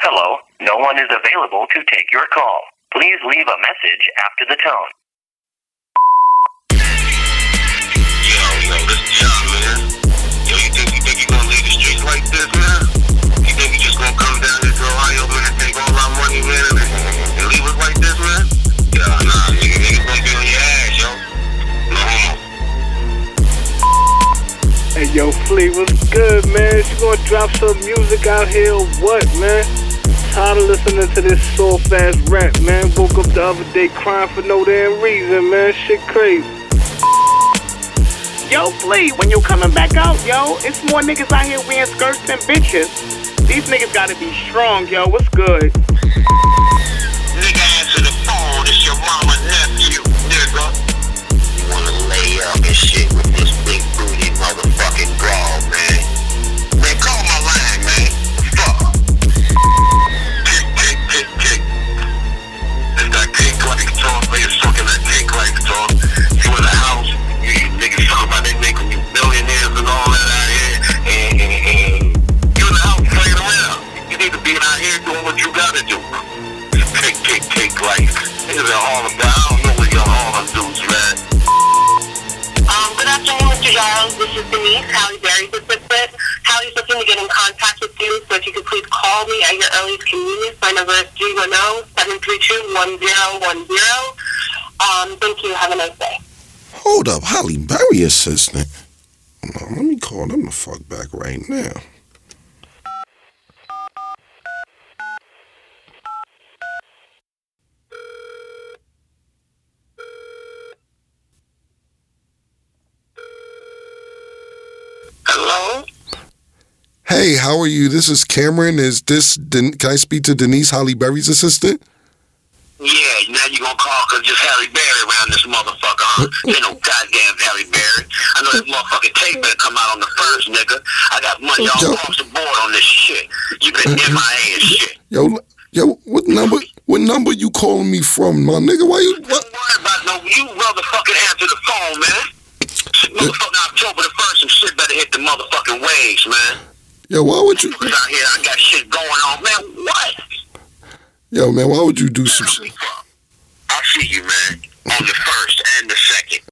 Hello, no one is available to take your call. Please leave a message after the tone. Yo, this is John, man. Yo, you think you gonna leave the streets like this, man? You think you just gonna come down here to Ohio, man, and take all our money, man, and leave us like this, man? Yeah, nah, niggas gonna be on your ass, yo. No homo. Hey, yo, Flea, what's good, man? You gonna drop some music out here or what, man? Tired of listening to this soft-ass rap, man. Woke up the other day crying for no damn reason, man. Shit crazy. Yo, Flea, when you coming back out, yo? It's more niggas out here wearing skirts than bitches. These niggas gotta be strong, yo. What's good? Nigga, answer the phone. It's your mama nephew, nigga. You wanna lay up and shit with this big booty motherfucking broad, man. Man, call my line, man. Fuck. Kick. It's that cake like talk, niggas talking that cake like talk. You in the house, you niggas talking about they making you millionaires and all that out here, and you in the house playing around. You need to be out here doing what you gotta do. Cake like niggas are all about. I don't know what y'all all dudes, man. Good afternoon, Mr. Giles. This is Denise, Halle Berry's assistant. Halle's looking to get in contact with you, so if you could please call me at your earliest convenience. My number is 310-732-1010. Thank you. Have a nice day. Hold up, Halle Berry assistant. Let me call them the fuck back right now. Hello? Hey, how are you? This is Cameron. Can I speak to Denise, Halle Berry's assistant? Yeah, now you gonna call cause just Halle Berry around this motherfucker, huh? Ain't no goddamn Halle Berry. I know that motherfucking tape better come out on the first, nigga. I got money all across the board on this shit. You been MIA and shit. Yo, what number you calling me from, my nigga? Why you? What? Don't worry about you motherfucking answer the phone, man. Motherfucking October the 1st, some shit better hit the motherfucking waves, man. Yo, why would you? Out here, I got shit going on, man. What? Yo, man, why would you do some shit? I'll see you, man, on the 1st and the 2nd.